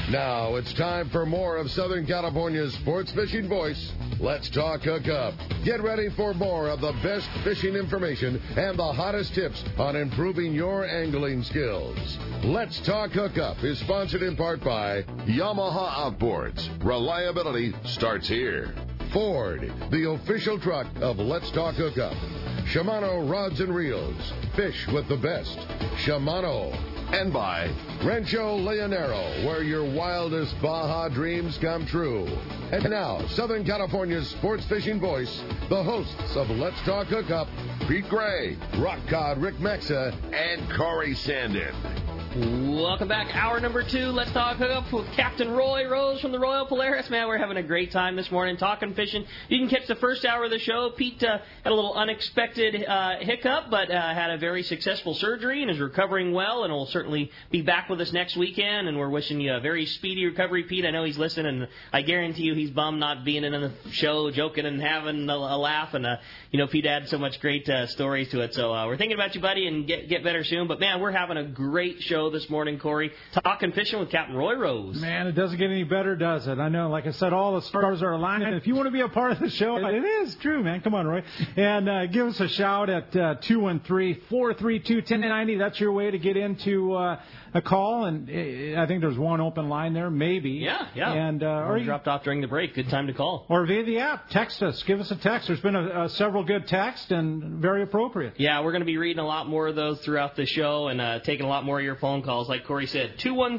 Now it's time for more of Southern California's sports fishing voice. Let's Talk Hookup. Get ready for more of the best fishing information and the hottest tips on improving your angling skills. Let's Talk Hookup is sponsored in part by Yamaha Outboards. Reliability starts here. Ford, the official truck of Let's Talk Hookup. Shimano Rods and Reels. Fish with the best. Shimano. And by Rancho Leonero, where your wildest Baja dreams come true. And now, Southern California's sports fishing voice, the hosts of Let's Talk Hookup, Pete Gray, Rock Cod Rick Mexa, and Corey Sandin. Welcome back. Hour number 2. Let's Talk Hookup with Captain Roy Rose from the Royal Polaris. Man, we're having a great time this morning talking fishing. You can catch the first hour of the show. Pete had a little unexpected hiccup, but had a very successful surgery and is recovering well and will certainly be back with us next weekend. And we're wishing you a very speedy recovery, Pete. I know he's listening, and I guarantee you he's bummed not being in the show, joking and having a laugh. And, Pete had so much great stories to it. So we're thinking about you, buddy, and get better soon. But, man, we're having a great show this morning, Corey. Talking fishing with Captain Roy Rose. Man, it doesn't get any better, does it? I know, like I said, all the stars are aligning. And if you want to be a part of the show, it is true, man. Come on, Roy. And give us a shout at 213-432-1090. That's your way to get into a call. And I think there's one open line there, maybe. Yeah. And or you dropped off during the break. Good time to call. Or via the app. Text us. Give us a text. There's been several good texts and very appropriate. Yeah, we're going to be reading a lot more of those throughout the show and taking a lot more of your phone calls, like Corey said.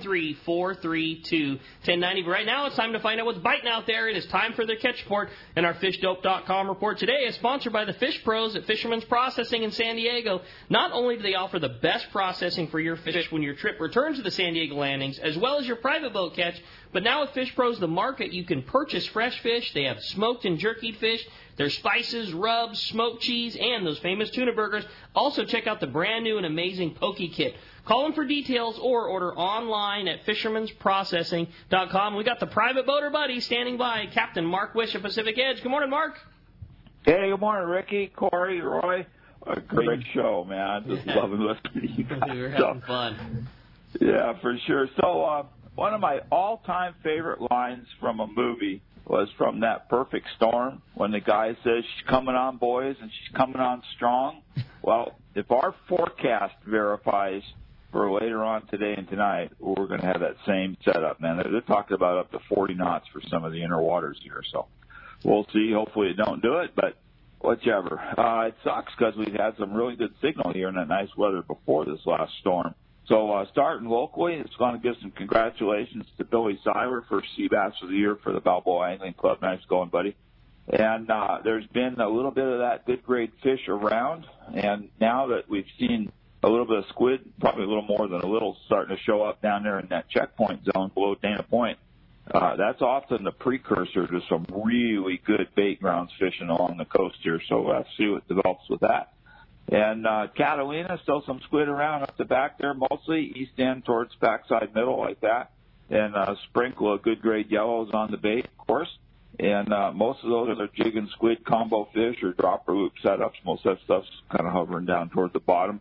213-432-1090. But right now, it's time to find out what's biting out there. It is time for the Catch Report, and our FishDope.com report today is sponsored by the Fish Pros at Fisherman's Processing in San Diego. Not only do they offer the best processing for your fish when your trip returns to the San Diego landings, as well as your private boat catch, but now with Fish Pros, the market, you can purchase fresh fish. They have smoked and jerkied fish. There's spices, rubs, smoked cheese, and those famous tuna burgers. Also, check out the brand new and amazing Poke Kit. Call them for details or order online at fishermansprocessing.com. We got the private boater buddy standing by, Captain Mark Wish of Pacific Edge. Good morning, Mark. Hey, good morning, Ricky, Corey, Roy. A great show, man. Just loving listening to you guys. We're having fun. Yeah, for sure. So one of my all-time favorite lines from a movie was from That Perfect Storm, when the guy says, "She's coming on, boys, and she's coming on strong." Well, if our forecast verifies for later on today and tonight, we're going to have that same setup, man. They're talking about up to 40 knots for some of the inner waters here, so we'll see. Hopefully it don't do it, but whichever. It sucks because we've had some really good signal here in that nice weather before this last storm. So starting locally, it's going to give some congratulations to Billy Seiler, first Sea Bass of the Year for the Balboa Angling Club. Nice going, buddy. And there's been a little bit of that good grade fish around, and now that we've seen a little bit of squid, probably a little more than a little, starting to show up down there in that checkpoint zone below Dana Point, that's often the precursor to some really good bait grounds fishing along the coast here. So let's see what develops with that. And Catalina, still some squid around up the back there, mostly east end towards backside middle like that. And sprinkle of good grade yellows on the bait, of course. And most of those are jig and squid combo fish or dropper loop setups. Most of that stuff's kind of hovering down toward the bottom.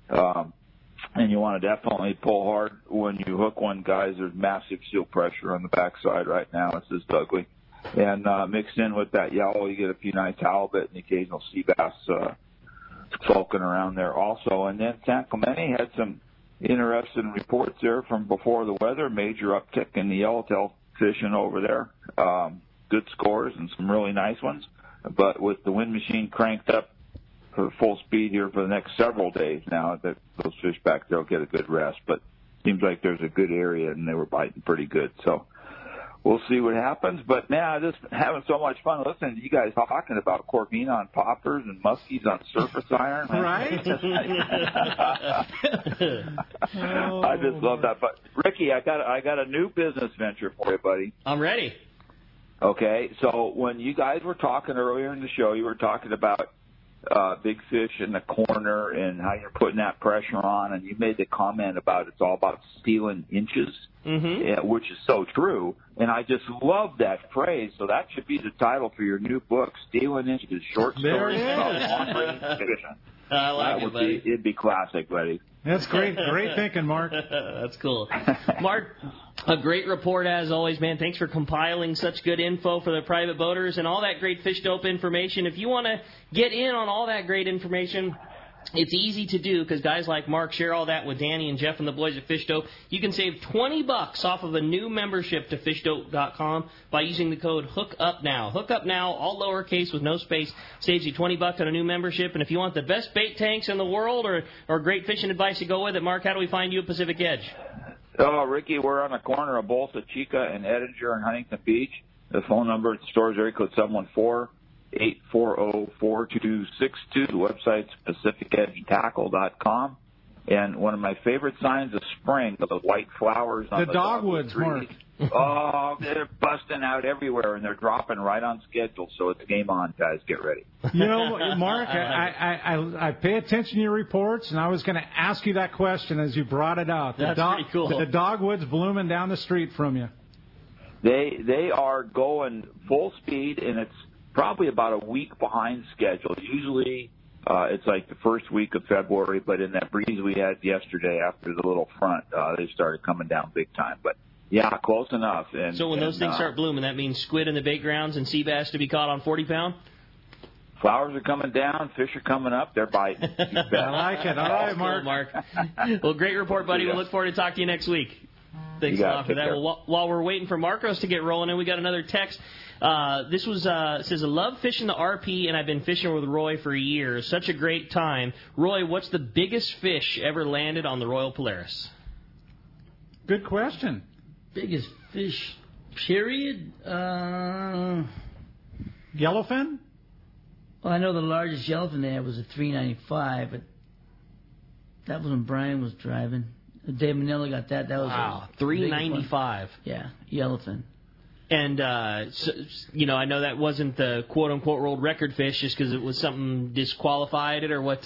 And you want to definitely pull hard when you hook one, guys. There's massive seal pressure on the backside right now. It's just ugly. And mixed in with that yellow, you get a few nice halibut and occasional sea bass sulking around there also. And then San Clemente had some interesting reports there from before the weather. Major uptick in the yellowtail fishing over there. Good scores and some really nice ones. But with the wind machine cranked up for full speed here for the next several days now, that those fish back there will get a good rest. But seems like there's a good area, and they were biting pretty good. So we'll see what happens. But, man, I'm just having so much fun listening to you guys talking about Corvina on poppers and muskies on surface iron. Right? I just love that. But, Ricky, I got a new business venture for you, buddy. I'm ready. Okay, so when you guys were talking earlier in the show, you were talking about big fish in the corner and how you're putting that pressure on, and you made the comment about it's all about stealing inches, which is so true, and I just love that phrase. So that should be the title for your new book, Stealing Inches, Short Stories about long-range fishing. I like it, buddy. It'd be classic, buddy. That's great. Great thinking, Mark. That's cool. Mark, a great report as always, man. Thanks for compiling such good info for the private boaters and all that great Fish Dope information. If you want to get in on all that great information, it's easy to do because guys like Mark share all that with Danny and Jeff and the boys at Fish Dope. You can save $20 off of a new membership to fishdope.com by using the code HOOKUPNOW. Hook Up Now, all lowercase with no space, saves you $20 on a new membership. And if you want the best bait tanks in the world or great fishing advice to go with it, Mark, how do we find you at Pacific Edge? Oh, Ricky, we're on the corner of Bolsa Chica and Edinger and Huntington Beach. The phone number at the store is area code 714-840-4262. The website's PacificEdgeTackle.com. And one of my favorite signs of spring are the white flowers on the dogwoods, Mark. Oh, they're busting out everywhere, and they're dropping right on schedule. So it's game on, guys. Get ready. You know, Mark, I pay attention to your reports, and I was going to ask you that question as you brought it out. That's pretty cool. The dogwoods blooming down the street from you. They are going full speed, and it's probably about a week behind schedule. Usually it's like the first week of February, but in that breeze we had yesterday after the little front, they started coming down big time. But, yeah, close enough. And, so when those things start blooming, that means squid in the bait grounds and sea bass to be caught on 40-pound? Flowers are coming down. Fish are coming up. They're biting. I like it. All right, Mark. Cool, Mark. Well, great report, buddy. We'll look forward to talking to you next week. Thanks a lot for that. Well, while we're waiting for Marcos to get rolling in, we got another text. This was says, I love fishing the RP, and I've been fishing with Roy for years. Such a great time. Roy, what's the biggest fish ever landed on the Royal Polaris? Good question. Biggest fish, period? Yellowfin? Well, I know the largest yellowfin they had was a 395, but that was when Brian was driving. Dave Manila got that. That was wow, 395. Yeah, yellowfin. And, so, you know, I know that wasn't the quote-unquote world record fish just because it was something disqualified it or what?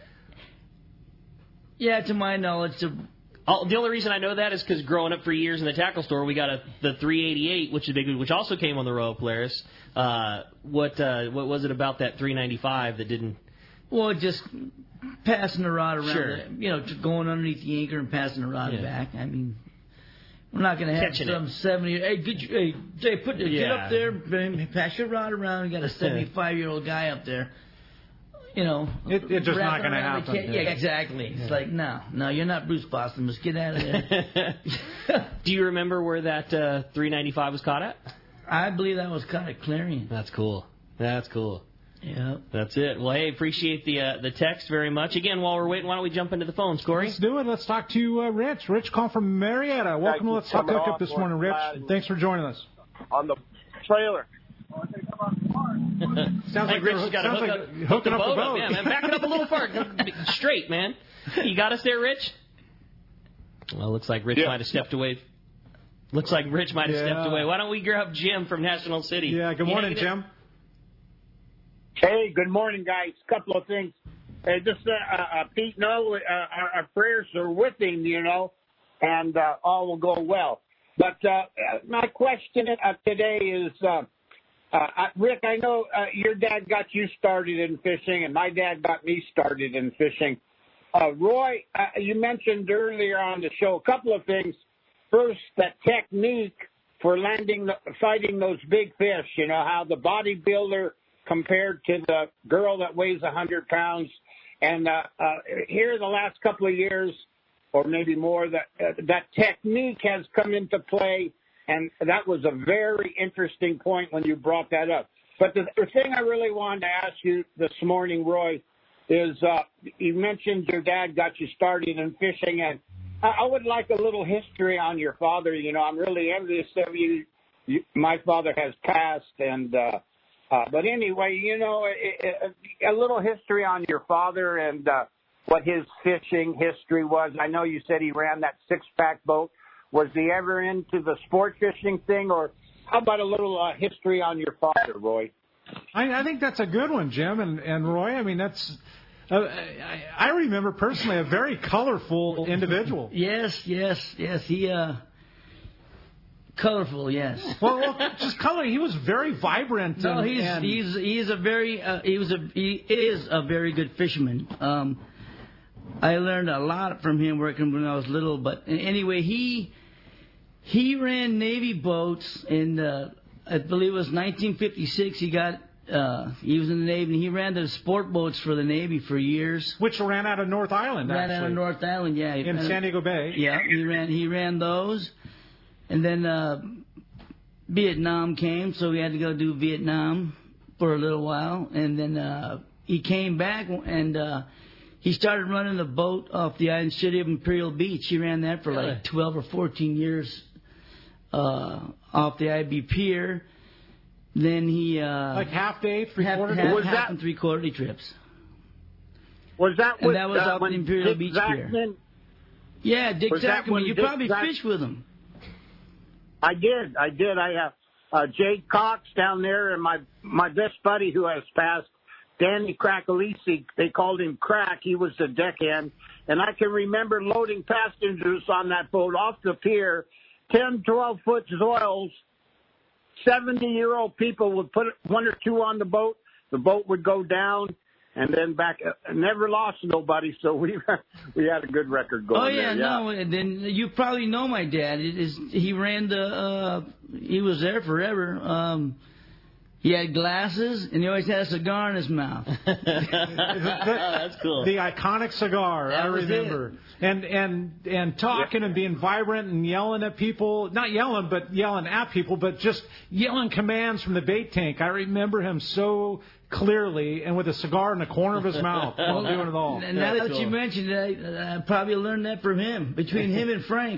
Yeah, to my knowledge. The only reason I know that is because growing up for years in the tackle store, we got the 388, which is big, which also came on the Royal Polaris. What was it about that 395 that didn't? Well, just passing the rod around. Sure. You know, going underneath the anchor and passing the rod back. I mean, we're not going to have some 70. Hey, get up there, pass your rod around. You got a 75-year-old guy up there. You know, it's just not going to happen. Yeah, exactly. It's like, no, you're not Bruce Boston. Let's get out of there. Do you remember where that 395 was caught at? I believe that was caught at Clarion. That's cool. That's cool. Yeah. That's it. Well, hey, appreciate the text very much. Again, while we're waiting, why don't we jump into the phones, Corey? Let's do it. Let's talk to Rich. Rich called from Marietta. Welcome to Let's Talk Hookup this morning, Rich. Thanks for joining us. On the trailer. Sounds like Rich got to hook the boat up. Yeah, man. Back it up a little far. Straight, man. You got us there, Rich? Well, looks like Rich might have stepped away. Why don't we grab Jim from National City? Yeah, good morning, Jim. Hey, good morning, guys. Couple of things. Hey, just Pete, our prayers are with him, you know, and all will go well. But my question today is, Rick, I know your dad got you started in fishing, and my dad got me started in fishing. Roy, you mentioned earlier on the show a couple of things. First, that technique for fighting those big fish, you know, how the bodybuilder compared to the girl that weighs 100 pounds. And here in the last couple of years, or maybe more, that technique has come into play, and that was a very interesting point when you brought that up. But the thing I really wanted to ask you this morning, Roy, is you mentioned your dad got you started in fishing, and I would like a little history on your father. You know, I'm really envious of you. My father has passed, and but anyway, you know, a little history on your father and what his fishing history was. I know you said he ran that six-pack boat. Was he ever into the sport fishing thing, or how about a little history on your father, Roy? I think that's a good one, Jim and Roy. I mean, that's I remember personally a very colorful individual. Yes. He colorful, yes. Well, just color. He was very vibrant. No, he is a very good fisherman. I learned a lot from him working when I was little. But anyway, he ran Navy boats in, I believe it was 1956. He was in the Navy, and he ran the sport boats for the Navy for years. Which ran out of North Island, Ran out of North Island, yeah. In San Diego Bay. Yeah, he ran those. And then Vietnam came, so we had to go do Vietnam for a little while. And then he came back, and he started running the boat off the island city of Imperial Beach. He ran that for like 12 or 14 years off the IB Pier. Then he like half day, three-quarter day? Half and three-quarter trips. Was that and that was off the Imperial Dick Beach Zachman? Pier. Yeah, Dick Zachman. You probably fished with him. I did. I have Jay Cox down there, and my best buddy who has passed, Danny Crackalisi. They called him Crack. He was the deckhand. And I can remember loading passengers on that boat off the pier, 10, 12-foot Zoils. 70-year-old people would put one or two on the boat. The boat would go down, and then back. Never lost nobody, so we had a good record going. Oh yeah, there, yeah. no. And then you probably know my dad. He ran the. He was there forever. He had glasses, and he always had a cigar in his mouth. That's cool. The iconic cigar, I remember. And talking and being vibrant and yelling at people. Not yelling, but yelling at people, but just yelling commands from the bait tank. I remember him so clearly, and with a cigar in the corner of his mouth while doing it all. And now that you mentioned it, I probably learned that from him, between him and Frank.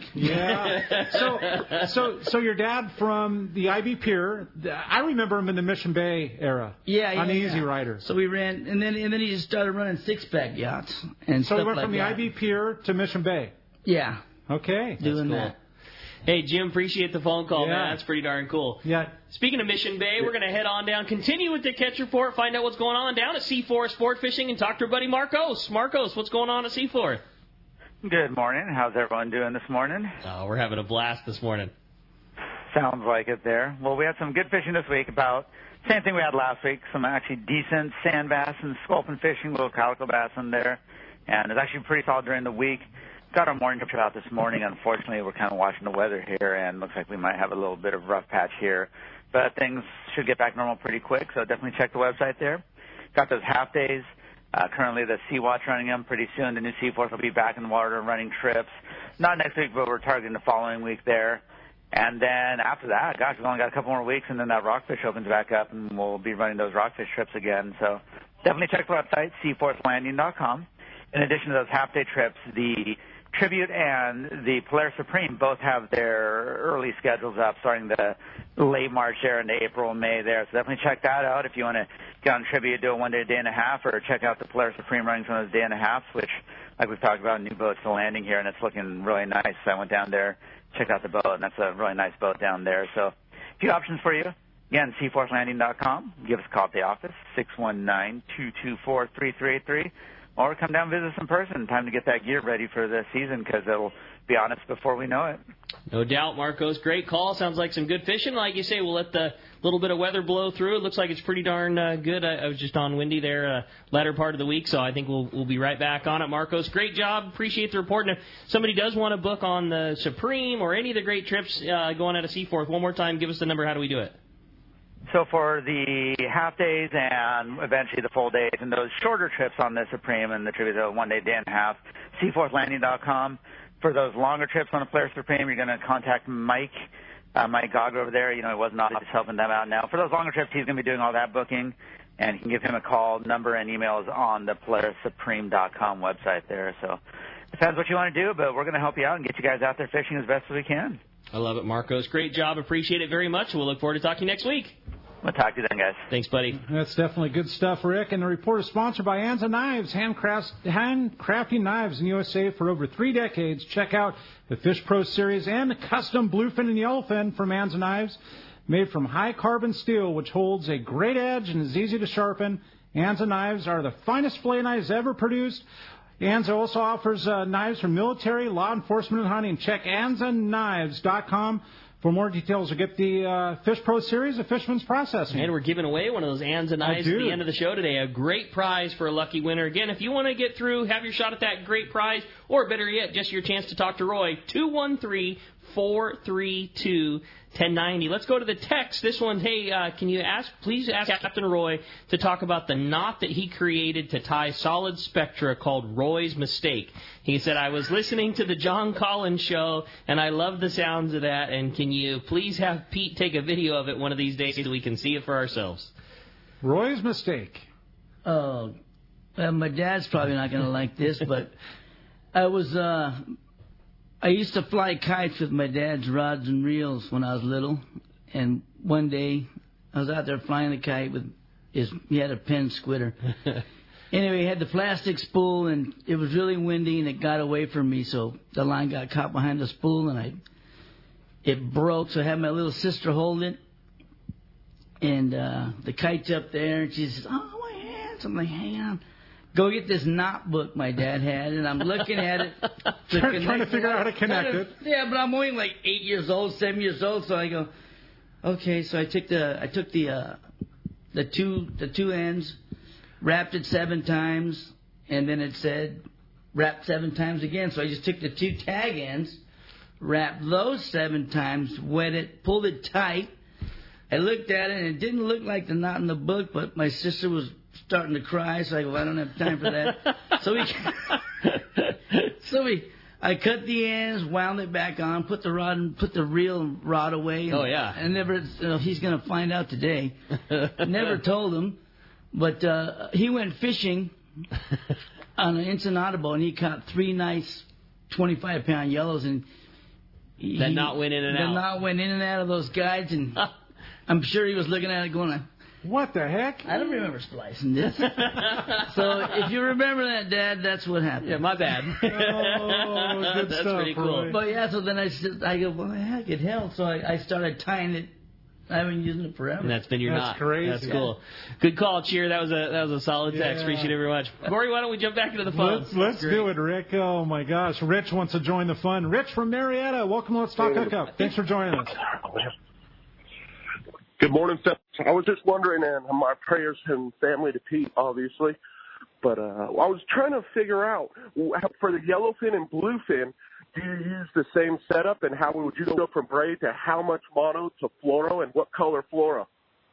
Yeah. So your dad from the IB Pier, I remember him in the Mission Bay era. Yeah. On the Easy Rider. So we ran, and then he just started running six-pack yachts and so stuff he went like from the that. IB Pier to Mission Bay. Yeah. Okay. Doing cool. that. Hey, Jim, appreciate the phone call, Yeah. man. That's pretty darn cool. Yeah. Speaking of Mission Bay, we're going to head on down, continue with the catch report, find out what's going on down at C4 Sport Fishing, and talk to our buddy Marcos. Marcos, what's going on at C4? Good morning. How's everyone doing this morning? Oh, we're having a blast this morning. Sounds like it there. Well, we had some good fishing this week, about same thing we had last week, some actually decent sand bass and sculpin fishing, little calico bass in there, and it's actually pretty solid during the week. Got our morning trip out this morning. Unfortunately, we're kind of watching the weather here, and looks like we might have a little bit of rough patch here. But things should get back normal pretty quick, so definitely check the website there. Got those half days. Currently, the Sea Watch running them pretty soon. The new Seaforth will be back in the water running trips. Not next week, but we're targeting the following week there. And then after that, gosh, we've only got a couple more weeks, and then that rockfish opens back up, and we'll be running those rockfish trips again. So definitely check the website, seaforthlanding.com. In addition to those half-day trips, the Tribute and the Polaris Supreme both have their early schedules up, starting the late March there into April and May there. So definitely check that out if you want to get on Tribute, do a one-day, day and a half, or check out the Polaris Supreme running some of those day and a halves, which, like we've talked about, new boat's to landing here, and it's looking really nice. So I went down there, checked out the boat, and that's a really nice boat down there. So a few options for you. Again, seaforthlanding.com. Give us a call at the office, 619-224-3383. Or come down and visit us in person. Time to get that gear ready for the season, because it'll be on us before we know it. No doubt, Marcos. Great call. Sounds like some good fishing. Like you say, we'll let the little bit of weather blow through. It looks like it's pretty darn good. I was just on windy there latter part of the week, so I think we'll be right back on it, Marcos. Great job. Appreciate the report. And if somebody does want to book on the Supreme or any of the great trips going out of Seaforth, one more time, give us the number. How do we do it? So for the half days and eventually the full days and those shorter trips on the Supreme and the Tribute, the 1 day, day and a half, seaforthlanding.com. For those longer trips on the Polaris Supreme, you're going to contact Mike Gog over there. You know, he wasn't just helping them out now. For those longer trips, he's going to be doing all that booking, and you can give him a call. Number and email is on the PolarisSupreme.com website there. So depends what you want to do, but we're going to help you out and get you guys out there fishing as best as we can. I love it, Marcos. Great job. Appreciate it very much. We'll look forward to talking to you next week. We'll talk to you then, guys. Thanks, buddy. That's definitely good stuff, Rick. And the report is sponsored by Anza Knives, handcrafting knives in USA for over 3 decades. Check out the Fish Pro Series and the custom bluefin and yellowfin from Anza Knives, made from high-carbon steel, which holds a great edge and is easy to sharpen. Anza Knives are the finest fillet knives ever produced. Anza also offers knives for military, law enforcement, and hunting. Check AnzaKnives.com for more details or get the Fish Pro Series of Fisherman's Processing. And we're giving away one of those Anza knives at the end of the show today. A great prize for a lucky winner. Again, if you want to get through, have your shot at that great prize, or better yet, just your chance to talk to Roy, 213-432-1090. Let's go to the text. This one, hey, can you please ask Captain Roy to talk about the knot that he created to tie solid spectra called Roy's Mistake. He said, I was listening to the John Collins show, and I love the sounds of that, and can you please have Pete take a video of it one of these days so we can see it for ourselves? Roy's Mistake. Oh, my dad's probably not going to like this, but I used to fly kites with my dad's rods and reels when I was little, and one day I was out there flying a kite he had a Penn Squitter. Anyway, he had the plastic spool, and it was really windy, and it got away from me, so the line got caught behind the spool, and it broke, so I had my little sister hold it, and the kite's up there, and she says, oh, my hands. I'm like, hang on. Go get this knot book my dad had, and I'm looking at it. Trying to figure out how to connect it. Yeah, but I'm only like 8 years old, 7 years old, so I go, okay. So I took the two ends, wrapped it 7 times, and then it said wrap 7 times again. So I just took the 2 tag ends, wrapped those 7 times, wet it, pulled it tight. I looked at it, and it didn't look like the knot in the book, but my sister was starting to cry, so I go, I don't have time for that. I cut the ends, wound it back on, put the reel rod away. Oh yeah. And never, he's going to find out today. Never told him, but he went fishing on an Ensenada boat, and he caught 3 nice 25-pound yellows, and that knot went in and out. The knot went in and out of those guides, and I'm sure he was looking at it going, what the heck? I don't remember splicing this. So if you remember that, Dad, that's what happened. Yeah, my bad. Oh, good that's stuff, pretty cool. Roy. But yeah, so then I go, well, heck, it held. So I started tying it. I've been using it forever. And that's been your knot. That's crazy. That's cool. Good call, Cheer. That was a solid text. Appreciate it very much. Corey, why don't we jump back into the phones? Let's do it, Rick. Oh, my gosh. Rich wants to join the fun. Rich from Marietta. Welcome to Let's Talk Hookup. Thanks for joining us. Good morning, fellas. I was just wondering, and my prayers and family to Pete, obviously, but I was trying to figure out, for the yellowfin and bluefin, do you use the same setup, and how would you go from braid to how much mono to fluoro, and what color fluoro?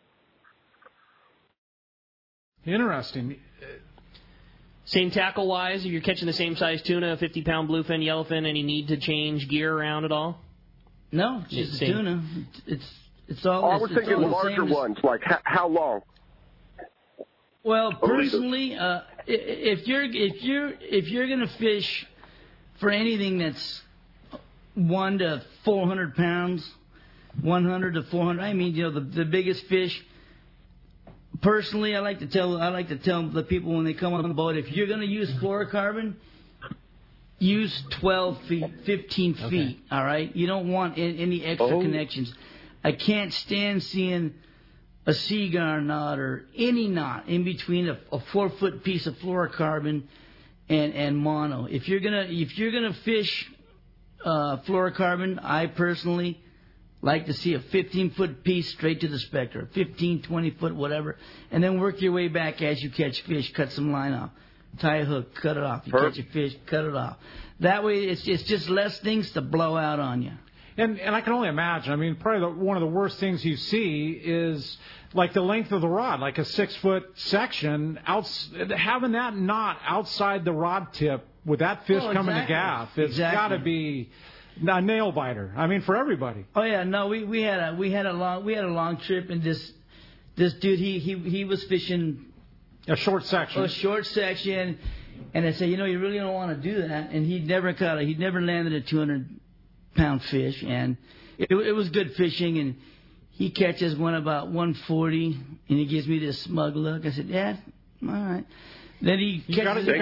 Interesting. Same tackle-wise, if you're catching the same size tuna, 50-pound bluefin, yellowfin, any need to change gear around at all? No, just the tuna. It's all. I was thinking larger ones, like how long? Well, personally, if you're gonna fish for anything that's 1 to 400 pounds, 100 to 400. I mean, the biggest fish. Personally, I like to tell the people when they come on the boat, if you're gonna use fluorocarbon, use 12 feet, 15 feet. All right, you don't want any extra connections. I can't stand seeing a cigar knot or any knot in between a 4-foot piece of fluorocarbon and mono. If you're gonna fish fluorocarbon, I personally like to see a 15-foot piece straight to the spectra, 15, 20-foot, whatever, and then work your way back as you catch fish. Cut some line off, tie a hook, cut it off. You catch a fish, cut it off. That way, it's just less things to blow out on you. And I can only imagine. I mean, probably one of the worst things you see is like the length of the rod, like a 6-foot section. Having that knot outside the rod tip with that fish coming to gaff, it's got to be a nail biter. I mean, for everybody. Oh yeah, no, we had a long trip, and this dude he was fishing a short section. And I said, you really don't want to do that. And he'd never landed a 200-pound fish, and it was good fishing, and he catches one about 140, and he gives me this smug look. I said, Dad, all right. Then he got a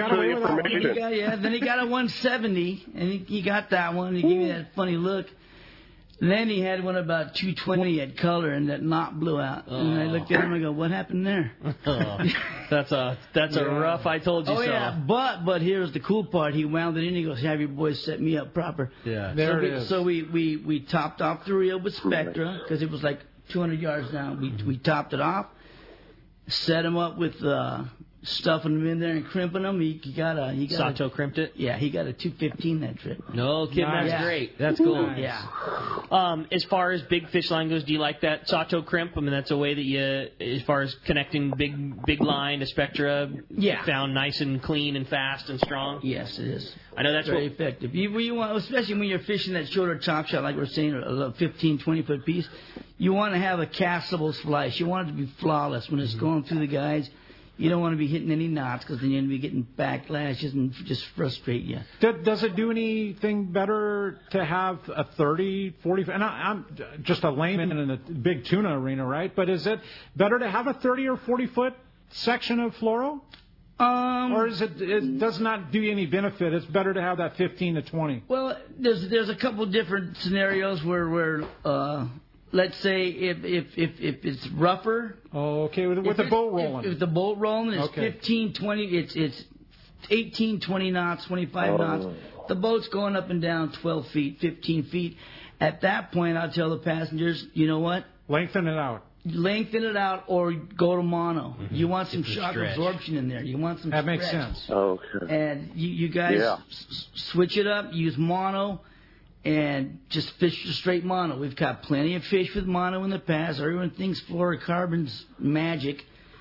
170, and he got that one. He gave me that funny look. Then he had one about 220 at color, and that knot blew out. And I looked at him and I go, "What happened there?" That's a rough. I told you so. Oh yeah, but here's the cool part. He wound it in. He goes, "Have your boys set me up proper." Yeah, there it is. So we topped off the reel with Spectra because it was like 200 yards down. We topped it off, set him up with stuffing them in there and crimping them. He got Sato crimped it? Yeah, he got a 215 that trip. No kidding, Nice. that's great. That's cool. Nice. Yeah. As far as big fish line goes, do you like that Sato crimp? I mean, that's a way that you, as far as connecting big line to Spectra, found nice and clean and fast and strong? Yes, it is. I know that's very effective. You want, especially when you're fishing that shorter chop shot, like we're saying, a 15, 20-foot piece, you want to have a castable splice. You want it to be flawless when it's going through the guides. You don't want to be hitting any knots because then you're going to be getting backlashes and just frustrate you. Does it do anything better to have a 30, 40, and I'm just a layman in a big tuna arena, right? But is it better to have a 30 or 40-foot section of fluoro? Or is it does not do you any benefit? It's better to have that 15 to 20. Well, there's a couple different scenarios where let's say if it's rougher. Oh, okay, with the boat rolling. If the boat rolling is 15, 20, it's 18, 20 knots, 25 knots. The boat's going up and down 12 feet, 15 feet. At that point, I'll tell the passengers, you know what? Lengthen it out. Lengthen it out or go to mono. Mm-hmm. You want some shock absorption in there. You want some That stretch. makes sense. Okay. And you guys switch it up, use mono, and just fish straight mono. We've caught plenty of fish with mono in the past. Everyone thinks fluorocarbon's magic.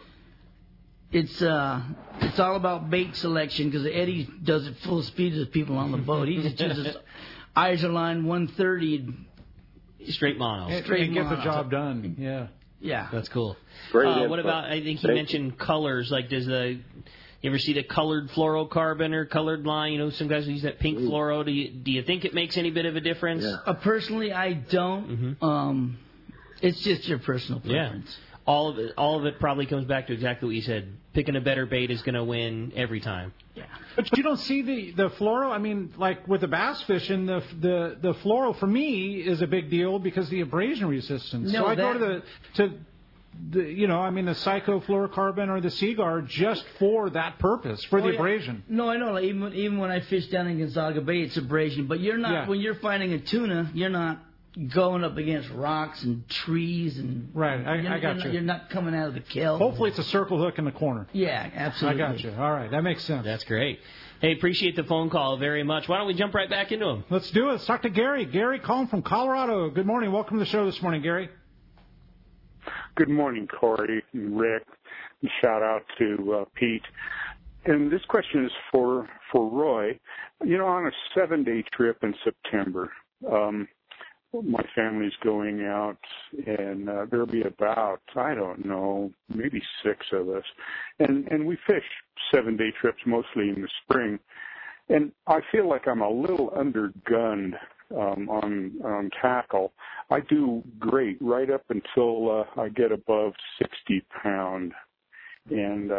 It's all about bait selection because Eddie does it full speed to the people on the boat. He just uses Isoline 130. Straight mono. And get the job done. Yeah. Yeah. That's cool. Great what about, I think he mentioned colors. Like, you ever see the colored fluorocarbon or colored line? You know, some guys use that pink fluoro. Do you think it makes any bit of a difference? Yeah. Personally, I don't. Mm-hmm. It's just your personal preference. Yeah. All of it probably comes back to exactly what you said. Picking a better bait is going to win every time. Yeah. But you don't see the fluoro. I mean, like with the bass fishing, the fluoro for me is a big deal because the abrasion resistance. No, so I go to the cyclofluorocarbon or the Seaguar just for that purpose, for the abrasion. No, I know. Like, even when I fish down in Gonzaga Bay, it's abrasion. But you're not when you're finding a tuna, you're not going up against rocks and trees and I got you. You're not coming out of the kill. Hopefully, it's a circle hook in the corner. Yeah, absolutely. I got you. All right, that makes sense. That's great. Hey, appreciate the phone call very much. Why don't we jump right back into them? Let's do it. Let's talk to Gary. Gary calling from Colorado. Good morning. Welcome to the show this morning, Gary. Good morning, Corey and Rick. And shout out to Pete. And this question is for Roy. You know, on a 7-day trip in September, my family's going out, and there'll be about, I don't know, maybe 6 of us. And we fish 7-day trips mostly in the spring. And I feel like I'm a little undergunned on tackle. I do great right up until I get above 60 pound. And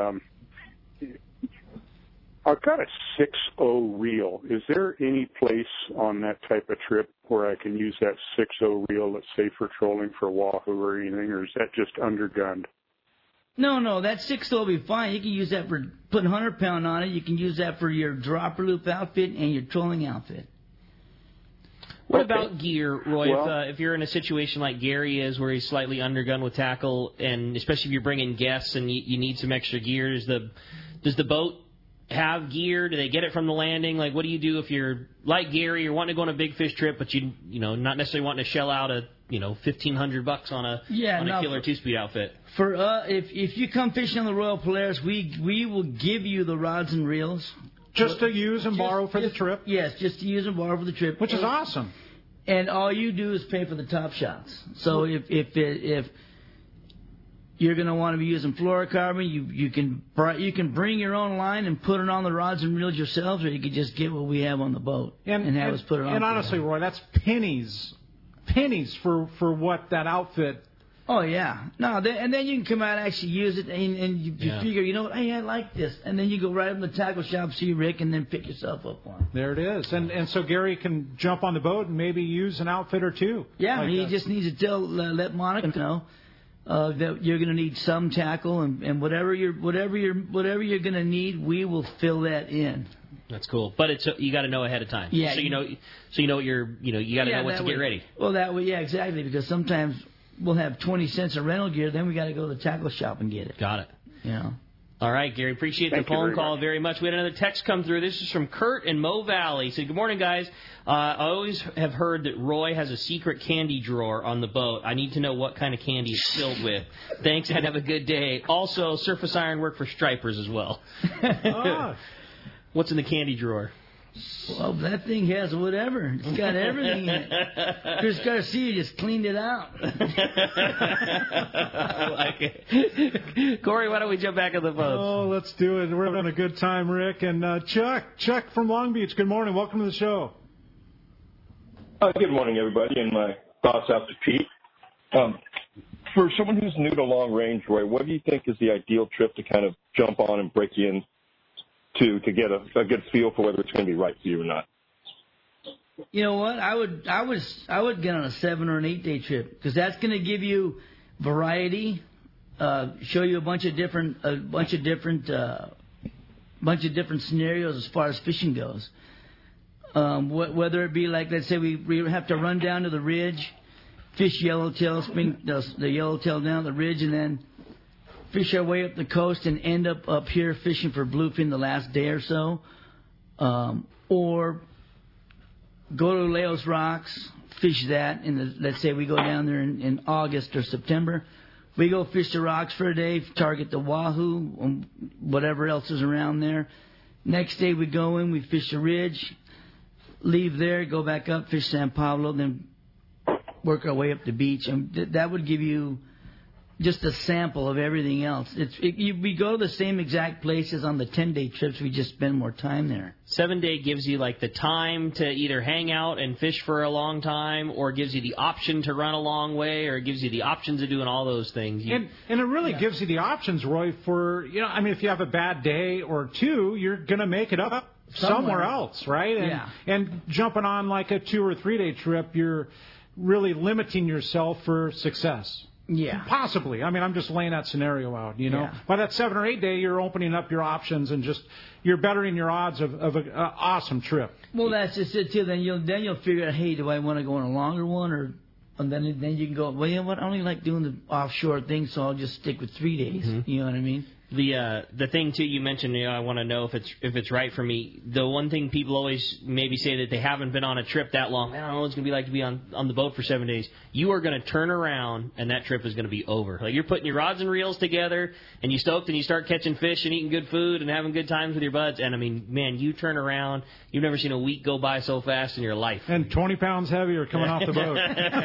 I've got a 6.0 reel. Is there any place on that type of trip where I can use that 6.0 reel, let's say for trolling for wahoo or anything, or is that just undergunned? No, that 6.0 will be fine. You can use that for putting 100 pound on it. You can use that for your dropper loop outfit and your trolling outfit. What about gear, Roy? Well, if you're in a situation like Gary is, where he's slightly undergunned with tackle, and especially if you're bringing guests and you need some extra gear, does the boat have gear? Do they get it from the landing? Like, what do you do if you're like Gary, you're wanting to go on a big fish trip, but you not necessarily wanting to shell out $1,500 on a killer 2-speed outfit? For if you come fishing on the Royal Polaris, we will give you the rods and reels. Just to use and borrow for the trip? Yes, just to use and borrow for the trip. Which is awesome. And all you do is pay for the top shots. So if you're going to want to be using fluorocarbon, you can bring your own line and put it on the rods and reels yourselves, or you can just get what we have on the boat and have us put it on. And honestly, Roy, that's pennies for what that outfit Oh, yeah. No, and then you can come out and actually use it, and you figure, you know what, hey, I like this. And then you go right up in the tackle shop, see Rick, and then pick yourself up one. There it is. And so Gary can jump on the boat and maybe use an outfit or two. Yeah, like he just needs to let Monica know that you're going to need some tackle, and whatever you're going to need, we will fill that in. That's cool, but you got to know ahead of time. Yeah. So you know what you got to know what to get ready. Well, that way, yeah, exactly. Because sometimes we'll have 20 cents of rental gear, then we got to go to the tackle shop and get it. Got it. You know. All right, Gary, appreciate the phone call very much. We had another text come through. This is from Kurt in Mo Valley. He said, good morning, guys. I always have heard that Roy has a secret candy drawer on the boat. I need to know what kind of candy it's filled with. Thanks, and have a good day. Also, surface iron work for stripers as well. What's in the candy drawer? Well, that thing has whatever. It's got everything in it. Chris Garcia just cleaned it out. I like it. Corey, why don't we jump back on the boat? Oh, let's do it. We're having a good time, Rick. And Chuck from Long Beach, good morning. Welcome to the show. Good morning, everybody, and my thoughts out to Pete. For someone who's new to long range, Roy, what do you think is the ideal trip to kind of jump on and break in to get a good feel for whether it's going to be right for you or not? You know what? I would get on a 7 or an 8 day trip, because that's going to give you variety, show you a bunch of different scenarios as far as fishing goes. Whether it be like, let's say we have to run down to the ridge, fish yellowtail, spring the yellowtail down the ridge, and then fish our way up the coast and end up here fishing for bluefin the last day or so, or go to Leos Rocks, fish that. Let's say we go down there in August or September. We go fish the rocks for a day, target the wahoo, whatever else is around there. Next day we go in, we fish the ridge, leave there, go back up, fish San Pablo, then work our way up the beach. And that would give you just a sample of everything else. We go to the same exact places on the 10-day trips. We just spend more time there. 7-day gives you like the time to either hang out and fish for a long time, or gives you the option to run a long way, or it gives you the options of doing all those things. And it really gives you the options, Roy, for, if you have a bad day or two, you're going to make it up somewhere else, right? And jumping on like a 2 or 3 day trip, you're really limiting yourself for success. Yeah. Possibly. I mean, I'm just laying that scenario out, By that 7 or 8 day, you're opening up your options and you're bettering your odds of an awesome trip. Well, that's just it, too. Then you'll figure out, hey, do I want to go on a longer one? And then you can go, well, you know what, I only like doing the offshore thing, so I'll just stick with 3 days. Mm-hmm. You know what I mean? The thing too you mentioned, I want to know if it's right for me. The one thing people always maybe say that they haven't been on a trip that long. I don't know what it's going to be like to be on the boat for 7 days. You are going to turn around and that trip is going to be over. Like, you're putting your rods and reels together and you stoked and you start catching fish and eating good food and having good times with your buds. And I mean, man, you turn around. You've never seen a week go by so fast in your life. And 20 pounds heavier coming off the boat.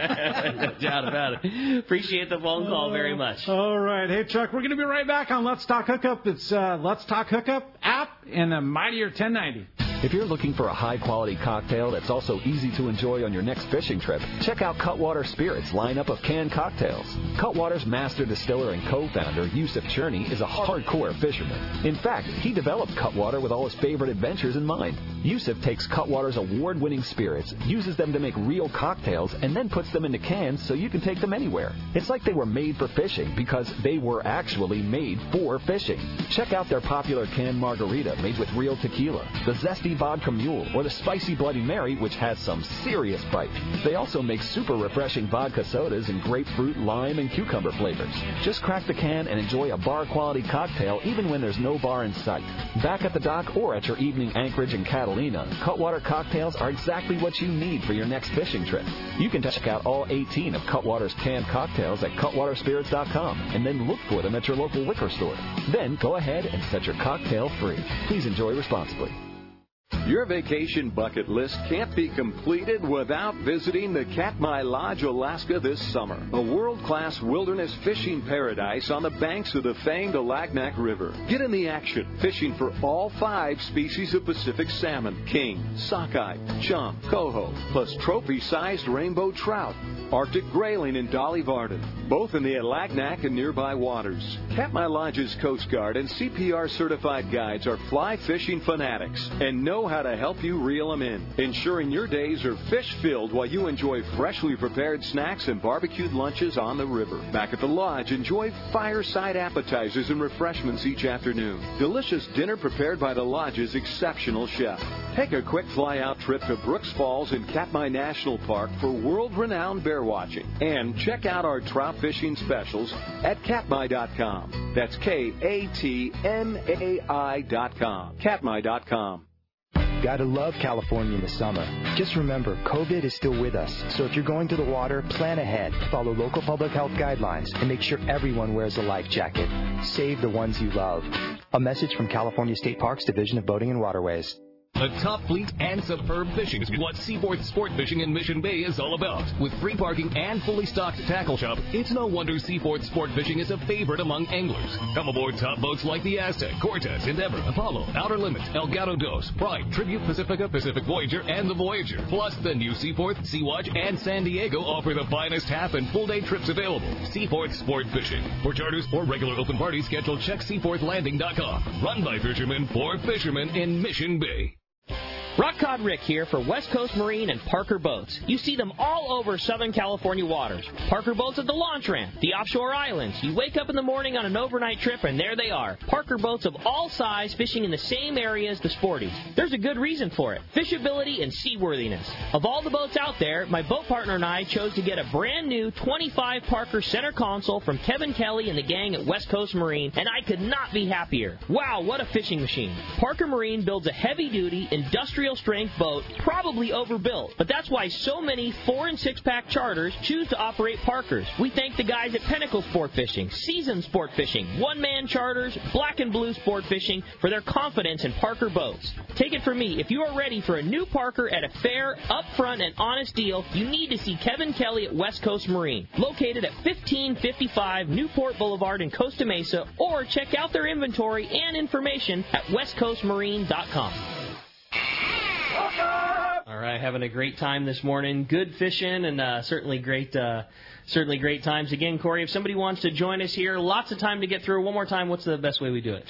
No doubt about it. Appreciate the phone call very much. All right. Hey, Chuck, we're going to be right back on Let's Talk Hookup. It's Let's Talk Hookup app and the Mightier 1090. If you're looking for a high-quality cocktail that's also easy to enjoy on your next fishing trip, check out Cutwater Spirits' lineup of canned cocktails. Cutwater's master distiller and co-founder, Yusuf Cherney, is a hardcore fisherman. In fact, he developed Cutwater with all his favorite adventures in mind. Yusuf takes Cutwater's award-winning spirits, uses them to make real cocktails, and then puts them into cans so you can take them anywhere. It's like they were made for fishing because they were actually made for fishing. Check out their popular canned margarita made with real tequila, the zesty vodka mule, or the spicy Bloody Mary, which has some serious bite. They also make super refreshing vodka sodas in grapefruit, lime, and cucumber flavors. Just crack the can and enjoy a bar-quality cocktail even when there's no bar in sight. Back at the dock or at your evening anchorage in Catalina, Cutwater cocktails are exactly what you need for your next fishing trip. You can check out all 18 of Cutwater's canned cocktails at cutwaterspirits.com and then look for them at your local liquor store. Then go ahead and set your cocktail free. Please enjoy responsibly. Your vacation bucket list can't be completed without visiting the Katmai Lodge, Alaska this summer. A world-class wilderness fishing paradise on the banks of the famed Alagnak River. Get in the action, fishing for all 5 species of Pacific salmon, king, sockeye, chum, coho, plus trophy-sized rainbow trout. Arctic grayling in Dolly Varden, both in the Alagnac and nearby waters. Katmai Lodge's Coast Guard and CPR certified guides are fly fishing fanatics and know how to help you reel them in, ensuring your days are fish-filled while you enjoy freshly prepared snacks and barbecued lunches on the river. Back at the lodge, enjoy fireside appetizers and refreshments each afternoon. Delicious dinner prepared by the lodge's exceptional chef. Take a quick fly-out trip to Brooks Falls in Katmai National Park for world-renowned bear watching. And check out our trout fishing specials at katmai.com. That's KATMAI.com. Katmai.com. Gotta love California in the summer. Just remember, COVID is still with us. So if you're going to the water, plan ahead. Follow local public health guidelines and make sure everyone wears a life jacket. Save the ones you love. A message from California State Parks Division of Boating and Waterways. A top fleet and superb fishing is what Seaforth Sport Fishing in Mission Bay is all about. With free parking and fully stocked tackle shop, it's no wonder Seaforth Sport Fishing is a favorite among anglers. Come aboard top boats like the Aztec, Cortez, Endeavor, Apollo, Outer Limits, El Gato Dos, Pride, Tribute Pacifica, Pacific Voyager, and the Voyager. Plus, the new Seaforth, Sea-Watch, and San Diego offer the finest half and full day trips available. Seaforth Sport Fishing. For charters or regular open party schedule, check SeaforthLanding.com. Run by fishermen for fishermen in Mission Bay. Rock Cod Rick here for West Coast Marine and Parker Boats. You see them all over Southern California waters. Parker Boats at the launch ramp, the offshore islands. You wake up in the morning on an overnight trip and there they are. Parker Boats of all size fishing in the same area as the sporties. There's a good reason for it. Fishability and seaworthiness. Of all the boats out there, my boat partner and I chose to get a brand new 25 Parker center console from Kevin Kelly and the gang at West Coast Marine, and I could not be happier. Wow, what a fishing machine. Parker Marine builds a heavy-duty, industrial strength boat, probably overbuilt, but that's why so many 4- and 6-pack charters choose to operate Parkers. We thank the guys at Pinnacle Sport Fishing, Season Sport Fishing, One-Man Charters, Black and Blue Sport Fishing for their confidence in Parker boats. Take it from me, if you are ready for a new Parker at a fair, upfront, and honest deal, you need to see Kevin Kelly at West Coast Marine, located at 1555 Newport Boulevard in Costa Mesa, or check out their inventory and information at westcoastmarine.com. All right, having a great time this morning. Good fishing and certainly great times. Again, Corey, if somebody wants to join us here, lots of time to get through. One more time, what's the best way we do it?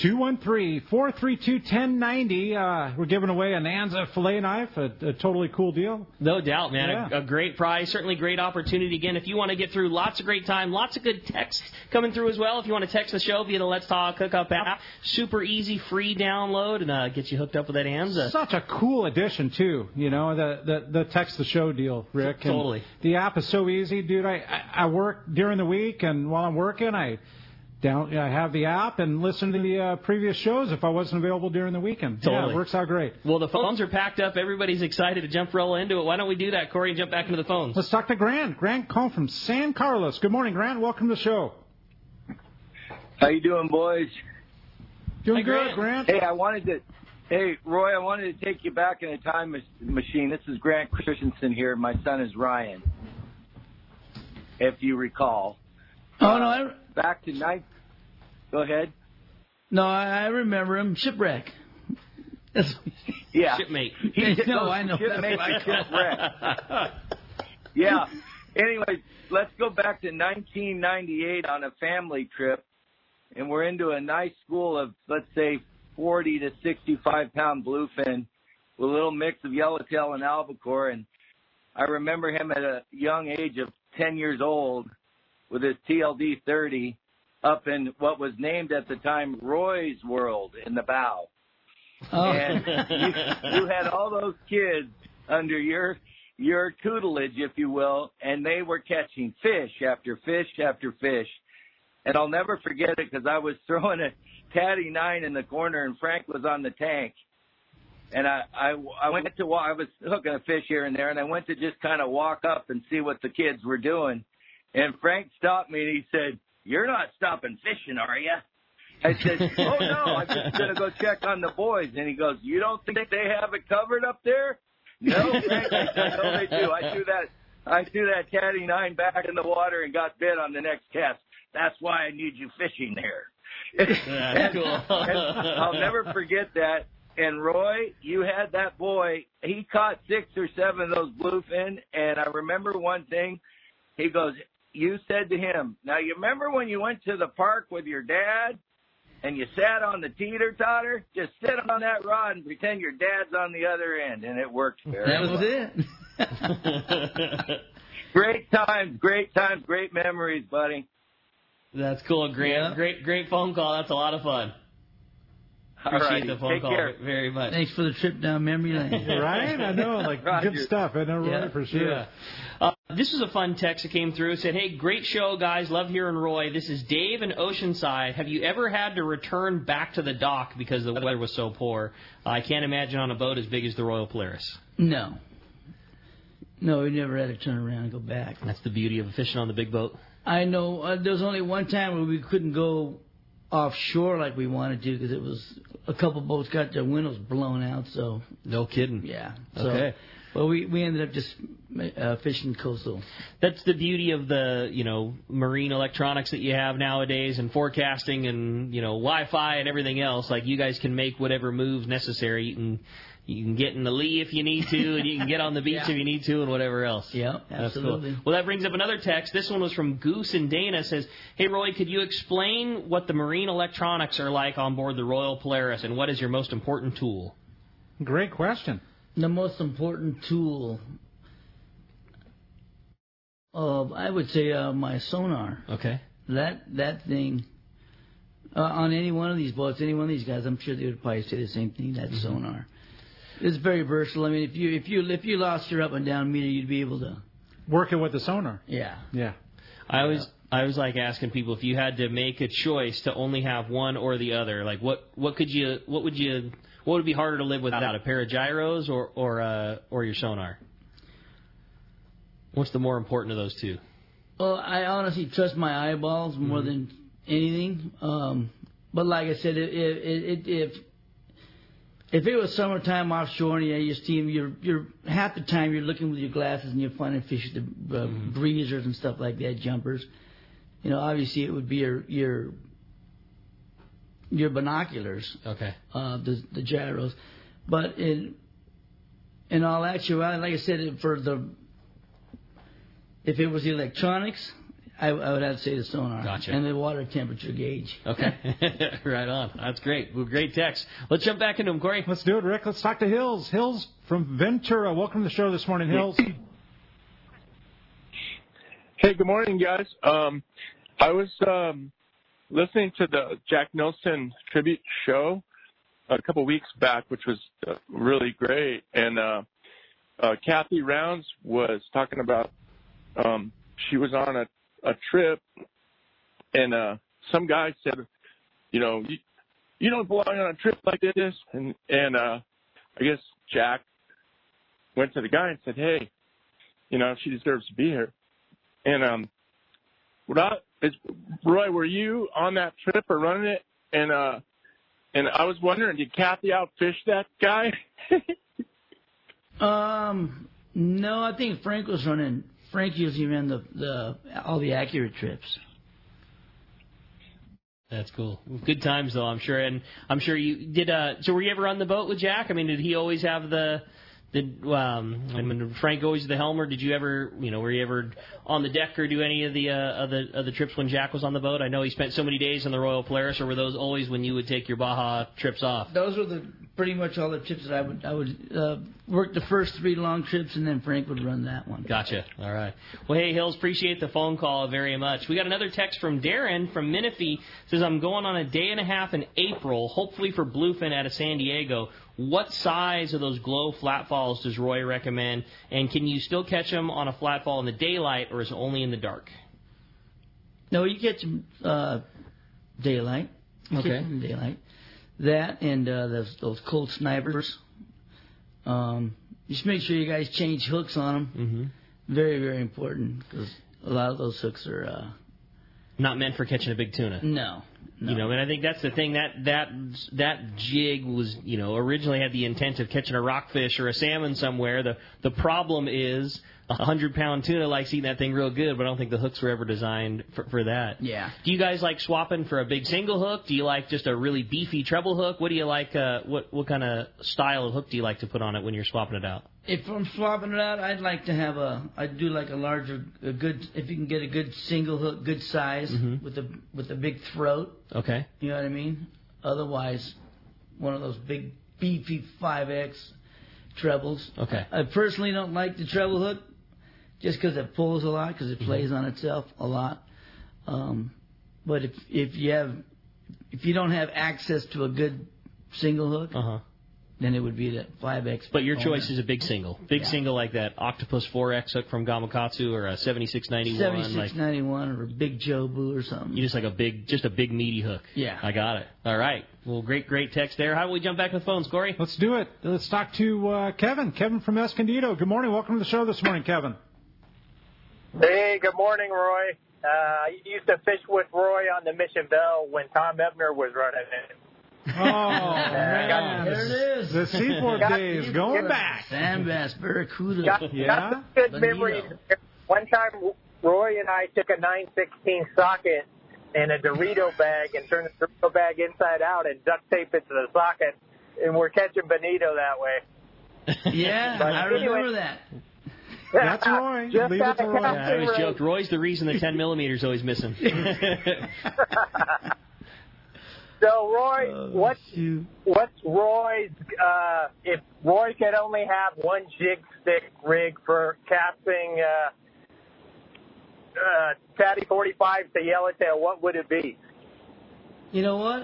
213-432-1090. We're giving away an Anza fillet knife, a totally cool deal. No doubt, man. Yeah. A great prize, certainly great opportunity. Again, if you want to get through, lots of great time, lots of good texts coming through as well. If you want to text the show via the Let's Talk Hookup app, super easy, free download, and gets you hooked up with that Anza. Such a cool addition, too, you know, the text the show deal, Rick. And totally. The app is so easy, dude. I work during the week, and while I'm working, I have the app and listen to the previous shows if I wasn't available during the weekend. Totally. Yeah, it works out great. Well, the phones are packed up. Everybody's excited to roll into it. Why don't we do that, Corey, and jump back into the phones? Let's talk to Grant. Grant calling from San Carlos. Good morning, Grant. Welcome to the show. How you doing, boys? Doing good, Grant. Hey, Roy, I wanted to take you back in a time machine. This is Grant Christensen here. My son is Ryan, if you recall. Oh, no. Back to night. Go ahead. No, I remember him. Shipwreck. Yeah. Shipmate. I know. Shipmate and shipwreck. Yeah. Anyway, let's go back to 1998 on a family trip, and we're into a nice school of, let's say, 40 to 65-pound bluefin with a little mix of yellowtail and albacore. And I remember him at a young age of 10 years old with his TLD 30 up in what was named at the time Roy's World in the bow. Oh. And you had all those kids under your tutelage, if you will, and they were catching fish after fish after fish. And I'll never forget it because I was throwing a Caddy 9 in the corner and Frank was on the tank. And I went to I was hooking a fish here and there, and I went to just kind of walk up and see what the kids were doing. And Frank stopped me and he said, "You're not stopping fishing, are you?" I said, "Oh no, I'm just going to go check on the boys." And he goes, "You don't think they have it covered up there?" "No, Frank." I said, "No, they do. I threw that Caddy 9 back in the water and got bit on the next cast. That's why I need you fishing there." That's cool. And I'll never forget that. And Roy, you had that boy. He caught 6 or 7 of those bluefin. And I remember one thing. he goes, you said to him, now you remember when you went to the park with your dad and you sat on the teeter-totter? Just sit on that rod and pretend your dad's on the other end. And it worked very well. That was it. Great times, great memories, buddy. That's cool, Grant. Yeah. Great phone call. That's a lot of fun. Appreciate the phone call very much. Thanks for the trip down memory lane. Right? I know, good stuff. I know, Roy, for sure. Yeah. This was a fun text that came through. It said, hey, great show, guys. Love hearing Roy. This is Dave in Oceanside. Have you ever had to return back to the dock because the weather was so poor? I can't imagine on a boat as big as the Royal Polaris. No. No, we never had to turn around and go back. That's the beauty of fishing on the big boat. I know. There was only one time where we couldn't go offshore like we wanted to because it was a couple boats got their windows blown out. So no kidding. Yeah. Okay. Well, we ended up just fishing coastal. That's the beauty of the marine electronics that you have nowadays, and forecasting, and Wi-Fi and everything else. Like, you guys can make whatever moves necessary. You can get in the lee if you need to, and you can get on the beach if you need to, and whatever else. Yeah, absolutely. Cool. Well, that brings up another text. This one was from Goose and Dana. It says, hey, Roy, could you explain what the marine electronics are like on board the Royal Polaris, and what is your most important tool? Great question. The most important tool, I would say my sonar. Okay. That thing, on any one of these boats, any one of these guys, I'm sure they would probably say the same thing, that sonar. It's very versatile. I mean, if you lost your up and down meter, you'd be able to work it with the sonar. Yeah. Yeah. I was like asking people, if you had to make a choice to only have one or the other, like what would be harder to live without, a pair of gyros or your sonar? What's the more important of those two? Well, I honestly trust my eyeballs more than anything. But like I said, if it was summertime offshore and you steam, you're half the time you're looking with your glasses and you're finding fish with the breezers and stuff like that, jumpers. Obviously it would be your binoculars. Okay. The gyros, but in all actuality, like I said, if it was the electronics, I would have to say the sonar. Gotcha. And the water temperature gauge. Okay. Right on. That's great. Well, great text. Let's jump back into them, Corey. Let's do it, Rick. Let's talk to Hills. Hills from Ventura. Welcome to the show this morning, Hills. Hey, good morning, guys. I was listening to the Jack Nicholson tribute show a couple weeks back, which was really great. And Kathy Rounds was talking about she was on a trip, and some guy said, you don't belong on a trip like this. And I guess Jack went to the guy and said, hey, she deserves to be here. And Roy, were you on that trip or running it? And I was wondering, did Kathy outfish that guy? No, I think Frank was running. Frank usually ran all the accurate trips. That's cool. Good times, though, I'm sure. And I'm sure you did. So were you ever on the boat with Jack? I mean, did he always have when Frank always the helm, or did you ever, were you ever on the deck or do any of the trips when Jack was on the boat? I know he spent so many days on the Royal Polaris, or were those always when you would take your Baja trips off? Those were pretty much all the trips that I would work the first 3 long trips, and then Frank would run that one. Gotcha. All right. Well, hey, Hills, appreciate the phone call very much. We got another text from Darren from Menifee. Says, I'm going on a day and a half in April, hopefully for bluefin out of San Diego. What size of those glow flatfalls does Roy recommend? And can you still catch them on a flatfall in the daylight, or is it only in the dark? No, you catch them daylight. You Okay. catch them in daylight. That and those cold snipers. Just make sure you guys change hooks on them. Mm-hmm. Very, very important, because a lot of those hooks are not meant for catching a big tuna. No. And I think that's the thing, that jig was, originally had the intent of catching a rockfish or a salmon somewhere. The problem is a 100-pound tuna likes eating that thing real good, but I don't think the hooks were ever designed for that. Yeah. Do you guys like swapping for a big single hook? Do you like just a really beefy treble hook? What do you like? What kind of style of hook do you like to put on it when you're swapping it out? If I'm flopping it out, I'd do like a good, if you can get a good single hook, good size, with a big throat. Okay. You know what I mean? Otherwise, one of those big, beefy 5X trebles. Okay. I personally don't like the treble hook just because it pulls a lot, because it plays on itself a lot. But if you don't have access to a good single hook, then it would be the 5X. But your choice is a big single. Single like that Octopus 4X hook from Gamakatsu, or a 7691. 7691 or a Big Jobu or something. You just like a big meaty hook. Yeah. I got it. All right. Well, great text there. How do we jump back to the phones, Corey? Let's do it. Let's talk to Kevin. Kevin from Escondido. Good morning. Welcome to the show this morning, Kevin. Hey, good morning, Roy. I used to fish with Roy on the Mission Bell when Tom Ebner was running it. Oh, man. There it is. The Seaport days, going back. Sand bass, barracuda. Got some good memories. One time, Roy and I took a 9/16 socket in a Dorito bag and turned the Dorito bag inside out and duct taped it to the socket, and we're catching bonito that way. Yeah, I remember that. That's Roy. Just Leave it to Roy. I always joked, Roy's the reason the 10 millimeter's always missing. So, Roy, what's Roy's, if Roy could only have one jig stick rig for casting Fatty 45 to Yellowtail, what would it be? You know what?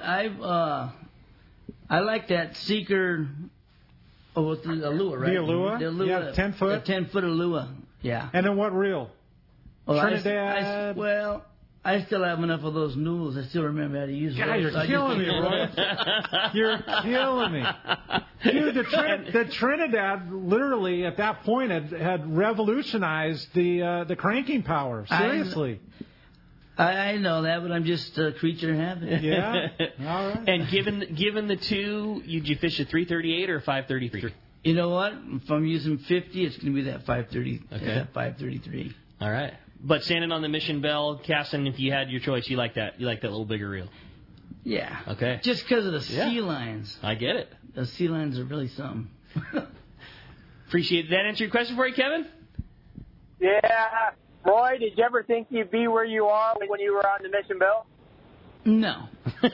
I like that Seeker. Oh, with the Alua, right? The Alua? The Alua. Yeah, 10 foot. The 10-foot Alua. Yeah. And then what reel? Well, Trinidad. I still have enough of those noodles. I still remember how to use them. God, you're killing me, Roy. You're killing me. Dude, the Trinidad literally at that point had revolutionized the cranking power. Seriously. I know that, but I'm just a creature of habit. Yeah. All right. And given the two, did you fish a 338 or a 533? You know what? If I'm using 50, it's going to be that 530. Okay. That 533. All right. But standing on the Mission Bell, casting, if you had your choice, you like that. You like that little bigger reel. Yeah. Okay. Just because of the sea lines. I get it. The sea lines are really something. Appreciate that. Answer your question for you, Kevin? Yeah. Roy, did you ever think you'd be where you are when you were on the Mission Bell? No.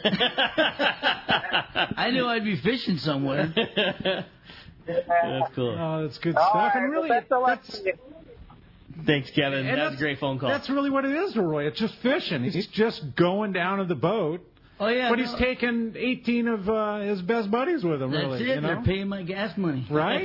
I knew I'd be fishing somewhere. That's cool. Oh, that's good stuff. Right, and really, thanks, Kevin. That's a great phone call. That's really what it is to Roy. It's just fishing. He's just going down to the boat. Oh, yeah. But he's taken 18 of his best buddies with him, really. That's it. You know? They're paying my gas money. Right?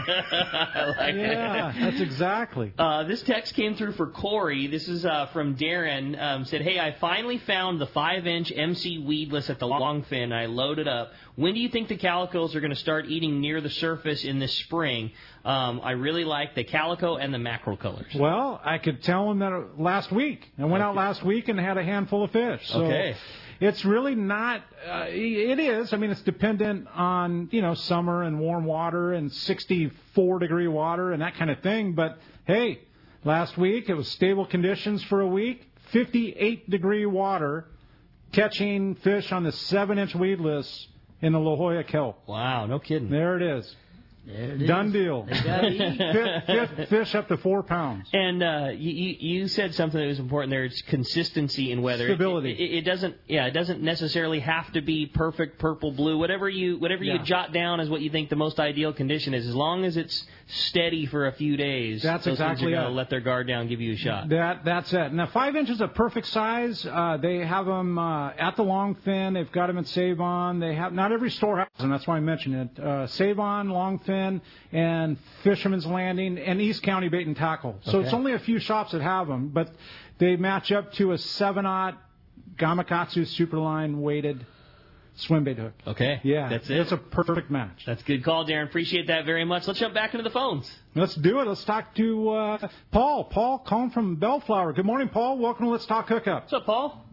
I like yeah, that's exactly. This text came through for Corey. This is from Darren. Said, hey, I finally found the 5-inch MC weedless at the Longfin. I loaded up. When do you think the calicos are going to start eating near the surface in this spring? I really like the calico and the mackerel colors. Well, I could tell him that last week. I went out last week and had a handful of fish. So okay. It's really not, it is. I mean, it's dependent on, summer and warm water and 64-degree water and that kind of thing. But, hey, last week it was stable conditions for a week, 58-degree water, catching fish on the 7-inch weedless in the La Jolla kelp. Wow, no kidding. There it is. There it Done is. deal. They gotta eat. Fish up to 4 pounds. And you said something that was important there. It's consistency in weather. Stability. It doesn't necessarily have to be perfect purple blue. Whatever you jot down as what you think the most ideal condition is, as long as it's steady for a few days. That's those exactly things are it. going to let their guard down, give you a shot. That's it. Now 5 inches is a perfect size. They have them at the Longfin. They've got them at Save-On. They have not every store has them. That's why I mentioned it. Save-On, Longfin, and Fisherman's Landing, and East County Bait and Tackle. So Okay. it's only a few shops that have them, but they match up to a 7/0 Gamakatsu Superline weighted swim bait hook. Okay. Yeah, That's it. It's a perfect match. That's a good call, Darren. Appreciate that very much. Let's jump back into the phones. Let's do it. Let's talk to Paul. Paul calling from Bellflower. Good morning, Paul. Welcome to Let's Talk Hookup. What's up, Paul?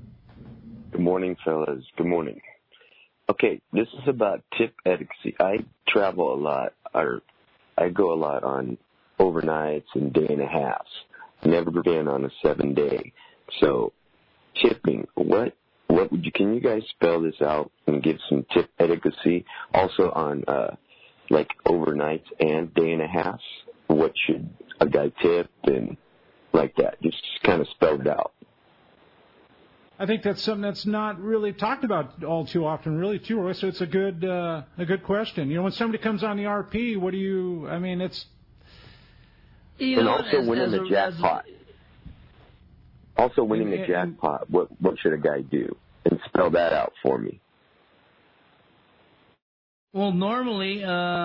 Good morning, fellas. Good morning. Okay, this is about tip etiquette. I travel a lot, or I go a lot on overnights and day and a halves. Never been on a 7-day. So, tipping, what would you, can you guys spell this out and give some tip etiquette? Also on like overnights and day and a half? What should a guy tip and like that? Just kind of spelled out. I think that's something that's not really talked about all too often, really, too, Roy. So it's a good question. You know, when somebody comes on the RP, what do you? I mean, it's. And also winning the jackpot. Also winning the jackpot. What should a guy do? And spell that out for me. Well, normally,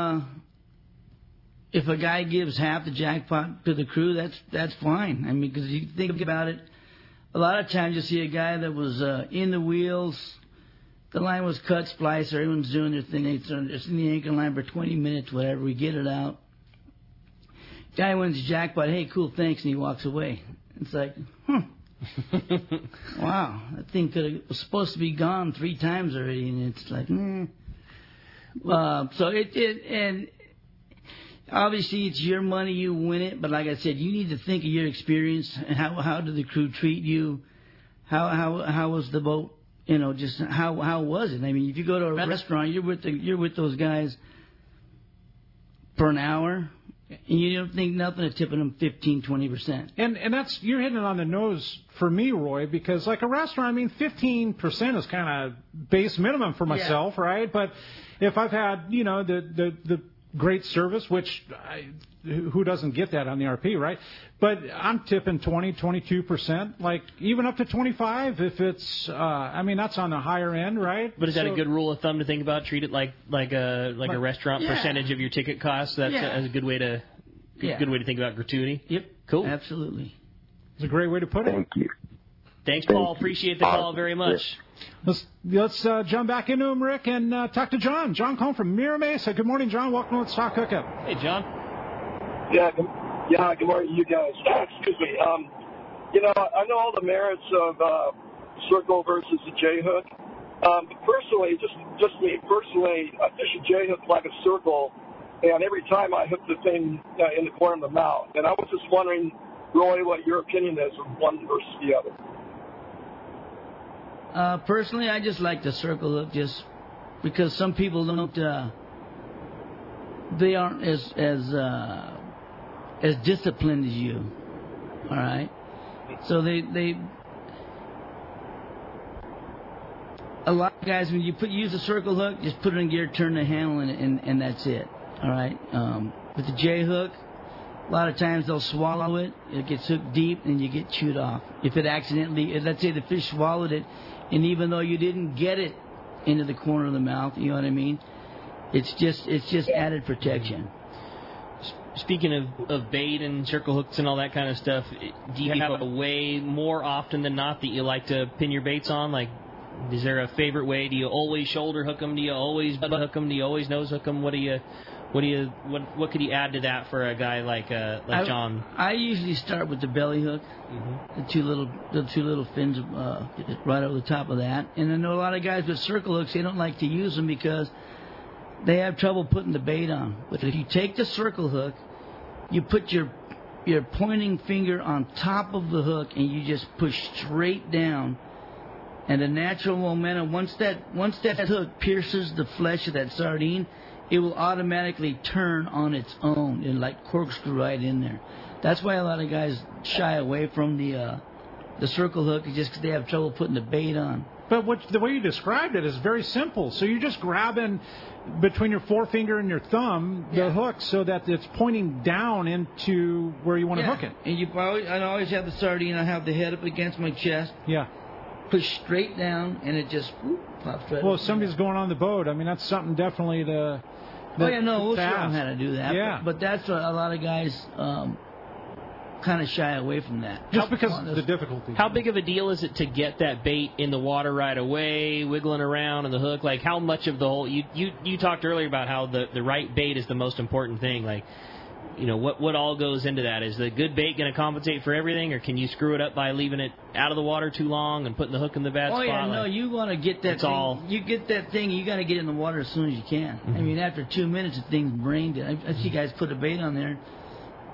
if a guy gives half the jackpot to the crew, that's fine. I mean, because you think about it, a lot of times you see a guy that was in the wheels, the line was cut, splicer, everyone's doing their thing, it's in the anchor line for 20 minutes, whatever, we get it out. Guy wins the jackpot, hey, cool, thanks, and he walks away. It's like, wow, that thing was supposed to be gone 3 times already, and it's like, so and obviously it's your money, you win it, but like I said, you need to think of your experience and how did the crew treat you, how was the boat, you know, just how was it? I mean, if you go to a restaurant, you're with those guys for an hour, and you don't think nothing of tipping them 15-20%. And that's, you're hitting it on the nose for me, Roy, because like a restaurant, I mean, 15% is kind of base minimum for myself, right? But if I've had, you know, the great service, which who doesn't get that on the RP, right? But I'm tipping 20-22%, like even up to 25 if it's, I mean, that's on the higher end, right? But is that a good rule of thumb to think about? Treat it like a restaurant percentage of your ticket cost. That's a good way to good way to think about gratuity. Yep. Cool. Absolutely. It's a great way to put it. Thank you. Thanks, Paul. Appreciate the call very much. Let's jump back into him, Rick, and talk to John. John calling from Mira Mesa. Good morning, John. Welcome to Let's Talk Hookup. Hey, John. Good morning, you guys. Excuse me. You know, I know all the merits of circle versus the J-hook. But personally, just me personally, I fish a J-hook like a circle, and every time I hook the thing in the corner of the mouth. And I was just wondering, Roy, what your opinion is of one versus the other. Personally, I just like the circle hook just because some people don't, they aren't as disciplined as you, all right? So they a lot of guys, when you use a circle hook, just put it in gear, turn the handle, and that's it, all right? With the J hook, a lot of times they'll swallow it, it gets hooked deep, and you get chewed off. If it accidentally, let's say the fish swallowed it, and even though you didn't get it into the corner of the mouth, you know what I mean? It's just added protection. Speaking of bait and circle hooks and all that kind of stuff, do you have a way more often than not that you like to pin your baits on? Like, is there a favorite way? Do you always shoulder hook them? Do you always butt hook them? Do you always nose hook them? What could you add to that for a guy like John? I usually start with the belly hook, the two little fins right over the top of that. And I know a lot of guys with circle hooks, they don't like to use them because they have trouble putting the bait on. But if you take the circle hook, you put your pointing finger on top of the hook and you just push straight down. And the natural momentum, once that hook pierces the flesh of that sardine, it will automatically turn on its own and like corkscrew right in there. That's why a lot of guys shy away from the circle hook, just because they have trouble putting the bait on. But the way you described it is very simple. So you're just grabbing between your forefinger and your thumb the hook so that it's pointing down into where you want to hook it. And I always have the sardine. I have the head up against my chest. Yeah. Push straight down, and it just pops right. Well, if somebody's going on the boat, I mean, that's something definitely to. We'll show them how to do that. Yeah. But that's what a lot of guys kind of shy away from that. Just because of the difficulty. How big of a deal is it to get that bait in the water right away, wiggling around on the hook? Like, how much of the whole... You talked earlier about how the right bait is the most important thing. Like, you know, what all goes into that? Is the good bait going to compensate for everything, or can you screw it up by leaving it out of the water too long and putting the hook in the bad spot? Oh, yeah, no, you want to get that thing. You get that thing, you got to get it in the water as soon as you can. I mean, after 2 minutes, the thing's brained. I see guys put a bait on there.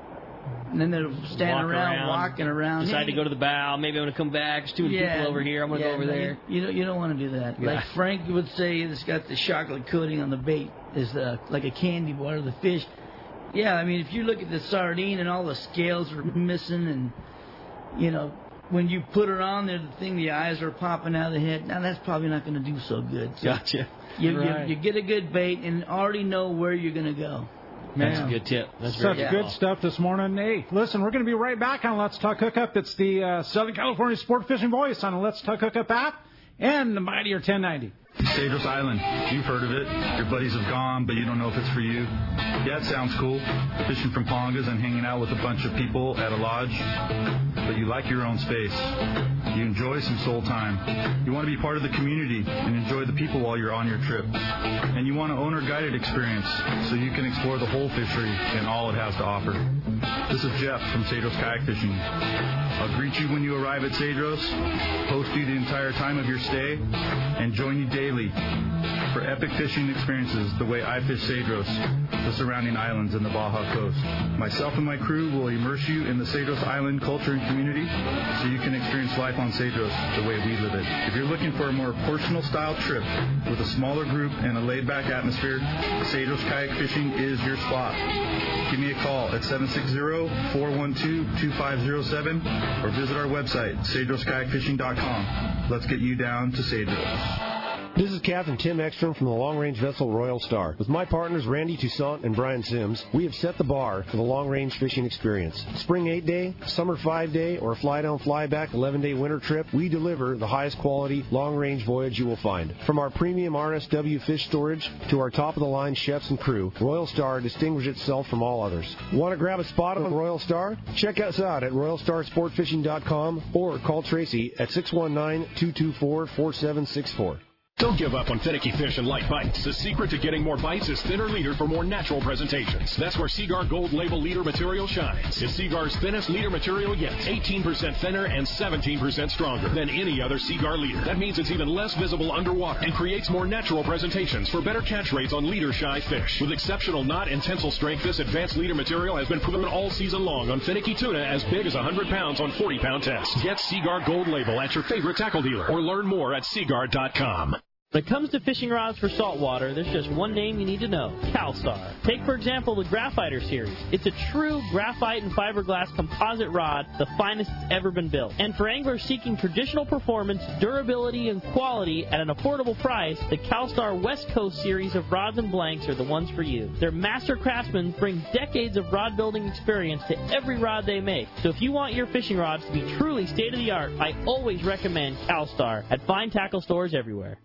And then they'll stand around, walking around. Decide to go to the bow. Maybe I'm going to come back. There's too many people over here. I'm going to go over there. You don't want to do that. Yeah. Like Frank would say, it's got the chocolate coating on the bait. Is like a candy bar of the fish. Yeah, I mean, if you look at the sardine and all the scales are missing, and when you put it on there, the eyes are popping out of the head. Now that's probably not going to do so good. So gotcha. You get a good bait and already know where you're going to go. That's a good tip. That's such good stuff this morning. Hey, listen, we're going to be right back on Let's Talk Hookup. It's the Southern California Sport Fishing Voice on the Let's Talk Hookup app and the Mightier 1090. Cedros Island. You've heard of it. Your buddies have gone, but you don't know if it's for you. Yeah, it sounds cool. Fishing from pongas and hanging out with a bunch of people at a lodge. But you like your own space. You enjoy some soul time. You want to be part of the community and enjoy the people while you're on your trip. And you want an owner-guided experience so you can explore the whole fishery and all it has to offer. This is Jeff from Cedros Kayak Fishing. I'll greet you when you arrive at Cedros, host you the entire time of your stay, and join you daily for epic fishing experiences the way I fish Cedros, the surrounding islands, and the Baja Coast. Myself and my crew will immerse you in the Cedros Island culture and community so you can experience life on Cedros the way we live it. If you're looking for a more personal-style trip with a smaller group and a laid-back atmosphere, Cedros Kayak Fishing is your spot. Give me a call at 760-412-2507 or visit our website, cedroskayakfishing.com. Let's get you down to Cedros. This is Captain Tim Ekstrom from the long-range vessel Royal Star. With my partners Randy Toussaint and Brian Sims, we have set the bar for the long-range fishing experience. Spring 8-day, summer 5-day, or fly-down, fly-back 11-day winter trip, we deliver the highest quality long-range voyage you will find. From our premium RSW fish storage to our top-of-the-line chefs and crew, Royal Star distinguishes itself from all others. Want to grab a spot on Royal Star? Check us out at RoyalStarSportFishing.com or call Tracy at 619-224-4764. Don't give up on finicky fish and light bites. The secret to getting more bites is thinner leader for more natural presentations. That's where Seaguar Gold Label leader material shines. It's Seaguar's thinnest leader material yet. 18% thinner and 17% stronger than any other Seaguar leader. That means it's even less visible underwater and creates more natural presentations for better catch rates on leader-shy fish. With exceptional knot and tensile strength, this advanced leader material has been proven all season long on finicky tuna as big as 100 pounds on 40-pound tests. Get Seaguar Gold Label at your favorite tackle dealer or learn more at Seaguar.com. When it comes to fishing rods for saltwater, there's just one name you need to know, CalStar. Take, for example, the Graphiter series. It's a true graphite and fiberglass composite rod, the finest it's ever been built. And for anglers seeking traditional performance, durability, and quality at an affordable price, the CalStar West Coast series of rods and blanks are the ones for you. Their master craftsmen bring decades of rod building experience to every rod they make. So if you want your fishing rods to be truly state-of-the-art, I always recommend CalStar at fine tackle stores everywhere.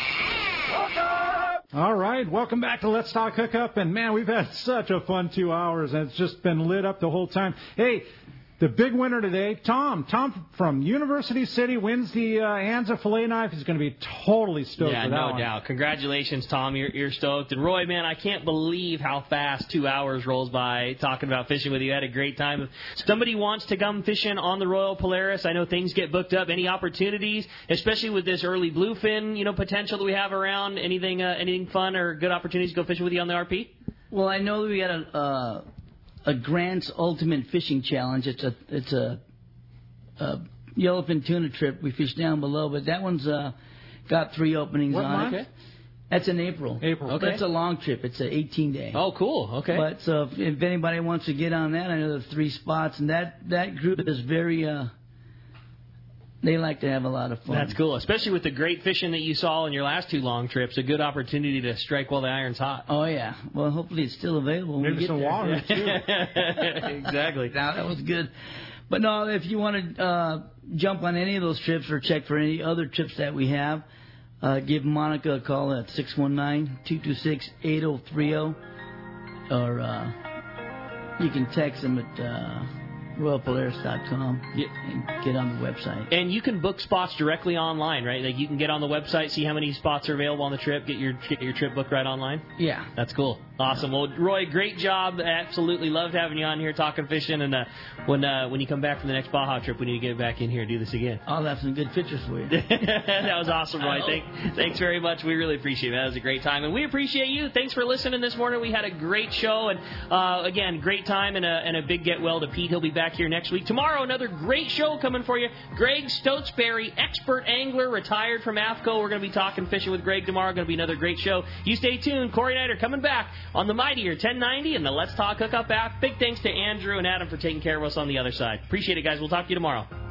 All right, welcome back to Let's Talk Hookup. And, man, we've had such a fun 2 hours, and it's just been lit up the whole time. Hey, the big winner today, Tom. Tom from University City wins the Anza fillet knife. He's going to be totally stoked for that no one. doubt. Congratulations, Tom. You're stoked. And, Roy, man, I can't believe how fast 2 hours rolls by talking about fishing with you. I had a great time. If somebody wants to come fishing on the Royal Polaris, I know things get booked up. Any opportunities, especially with this early bluefin, potential that we have around, anything fun or good opportunities to go fishing with you on the RP? Well, I know we got a Grant's Ultimate Fishing Challenge. It's a yellowfin tuna trip. We fish down below, but that one's got 3 openings what on month? it. Okay. That's in April. Okay. That's a long trip. It's an 18-day. Oh, cool. Okay. But so if anybody wants to get on that, I know there's 3 spots, and that group is very. They like to have a lot of fun. That's cool, especially with the great fishing that you saw in your last 2 long trips. A good opportunity to strike while the iron's hot. Oh, yeah. Well, hopefully it's still available when we get some there. water, too. Exactly. Now, that was good. But, no, if you want to jump on any of those trips or check for any other trips that we have, give Monica a call at 619-226-8030. Or you can text them at... RoyalPolaris.com and get on the website. And you can book spots directly online, right? Like you can get on the website, see how many spots are available on the trip, get your trip booked right online? Yeah. That's cool. Awesome. Well, Roy, great job. Absolutely loved having you on here talking fishing. And when you come back from the next Baja trip, we need to get back in here and do this again. I'll have some good pictures for you. That was awesome, Roy. Thanks very much. We really appreciate it. That was a great time. And we appreciate you. Thanks for listening this morning. We had a great show. And, again, great time and a big get well to Pete. He'll be back here next week. Tomorrow, another great show coming for you. Greg Stotesbury, expert angler, retired from AFCO. We're going to be talking fishing with Greg tomorrow. Going to be another great show. You stay tuned. Corey and I are coming back on the Mightier 1090 and the Let's Talk Hookup app. Big thanks to Andrew and Adam for taking care of us on the other side. Appreciate it, guys. We'll talk to you tomorrow.